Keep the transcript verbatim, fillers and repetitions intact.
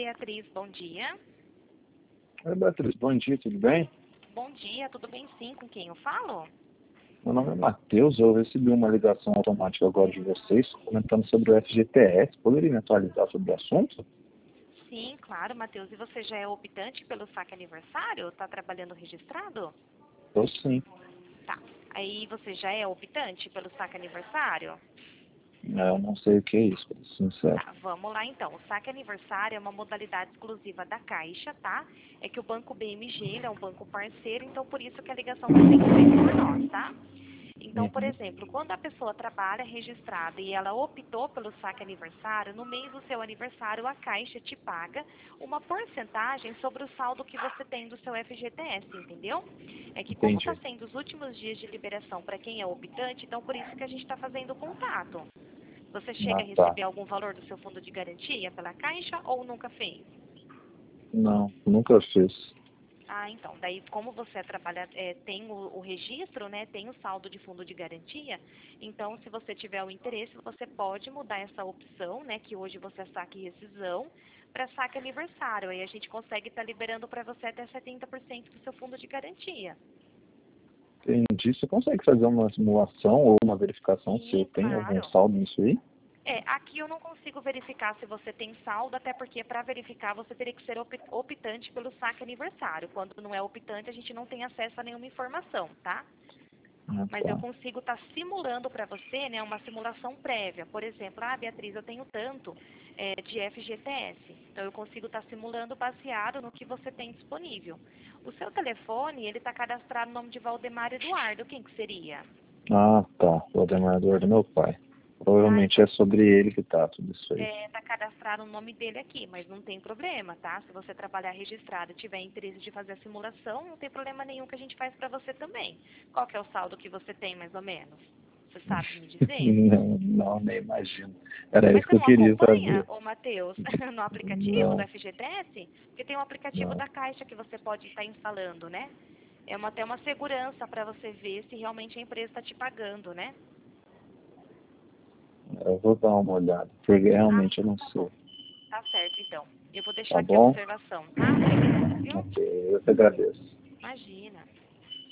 Beatriz, bom dia. Oi, Beatriz, bom dia, tudo bem? Bom dia, tudo bem sim, com quem eu falo? Meu nome é Matheus, eu recebi uma ligação automática agora de vocês comentando sobre o F G T S. Poderia me atualizar sobre o assunto? Sim, claro, Matheus. E você já é optante pelo saque aniversário? Está trabalhando registrado? Eu sim. Tá. Aí você já é optante pelo saque aniversário? É, Eu não sei o que é isso, pra ser sincero. Tá, vamos lá então. O saque aniversário é uma modalidade exclusiva da Caixa, tá? É que o Banco B M G, ele é um banco parceiro, então por isso que a ligação vai ter que ser por nós, tá? Então, por Uhum, exemplo, quando a pessoa trabalha registrada e ela optou pelo saque aniversário, no mês do seu aniversário, a Caixa te paga uma porcentagem sobre o saldo que você tem do seu F G T S, entendeu? É que como está entendi. sendo os últimos dias de liberação para quem é optante, então por isso que a gente está fazendo o contato. Você chega Ah, a tá. receber algum valor do seu fundo de garantia pela Caixa ou nunca fez? Não, nunca fiz. Ah, então, daí como você trabalha, é, tem o, o registro, né, tem o saldo de fundo de garantia, então se você tiver o interesse, você pode mudar essa opção, né, que hoje você é saque e rescisão, para saque aniversário, aí a gente consegue estar liberando para você até setenta por cento do seu fundo de garantia. Entendi. Você consegue fazer uma simulação ou uma verificação se eu Sim, tenho algum claro. saldo nisso aí? É, aqui eu não consigo verificar se você tem saldo, até porque para verificar você teria que ser op- optante pelo saque aniversário. Quando não é optante, a gente não tem acesso a nenhuma informação, tá? Ah, Mas eu tá. consigo estar simulando para você, né, uma simulação prévia. Por exemplo, ah, Beatriz, eu tenho tanto é, de F G T S. Então, eu consigo estar simulando baseado no que você tem disponível. O seu telefone, ele está cadastrado no nome de Valdemar Eduardo. Quem que seria? Ah, tá. O ordenador do meu pai. Ah, Provavelmente então, é sobre ele que tá tudo isso aí. está cadastrado o nome dele aqui, mas não tem problema, tá? Se você trabalhar registrado e tiver interesse de fazer a simulação, não tem problema nenhum que a gente faz para você também. Qual que é o saldo que você tem, mais ou menos? Você sabe me dizer? Não, não, nem imagino. Era Mas isso você que eu não queria acompanha, saber. ô Matheus, no aplicativo do Não, F G T S? Porque tem um aplicativo não. da Caixa que você pode estar instalando, né? É uma, até uma segurança para você ver se realmente a empresa está te pagando, né? Eu vou dar uma olhada, porque Ah, realmente eu então não tá sei. bom. Tá certo, então. Eu vou deixar Tá aqui a bom? observação, tá? Obrigada, viu? Ok, eu te agradeço. Imagina.